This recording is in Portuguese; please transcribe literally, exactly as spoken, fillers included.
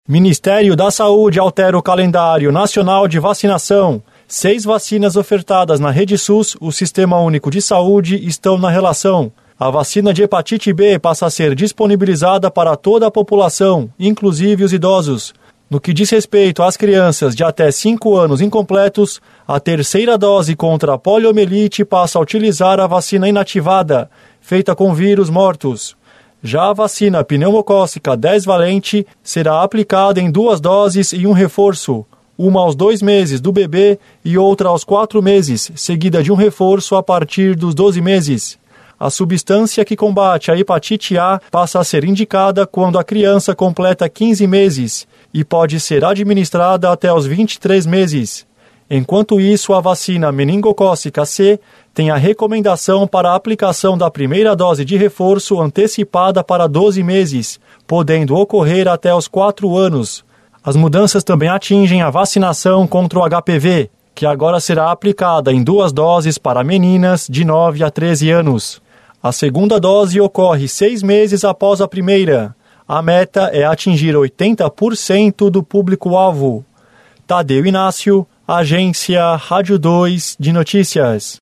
Ministério da Saúde altera o calendário nacional de vacinação. Seis vacinas ofertadas na Rede SUS, o Sistema Único de Saúde, estão na relação. A vacina de hepatite B passa a ser disponibilizada para toda a população, inclusive os idosos. No que diz respeito às crianças de até cinco anos incompletos, a terceira dose contra a poliomielite passa a utilizar a vacina inativada, feita com vírus mortos. Já a vacina pneumocócica dez valente será aplicada em duas doses e um reforço, uma aos dois meses do bebê e outra aos quatro meses, seguida de um reforço a partir dos doze meses. A substância que combate a hepatite A passa a ser indicada quando a criança completa quinze meses e pode ser administrada até os vinte e três meses. Enquanto isso, a vacina meningocócica C tem a recomendação para a aplicação da primeira dose de reforço antecipada para doze meses, podendo ocorrer até os quatro anos. As mudanças também atingem a vacinação contra o H P V, que agora será aplicada em duas doses para meninas de nove a treze anos. A segunda dose ocorre seis meses após a primeira. A meta é atingir oitenta por cento do público-alvo. Tadeu Inácio, Agência Rádio dois de Notícias.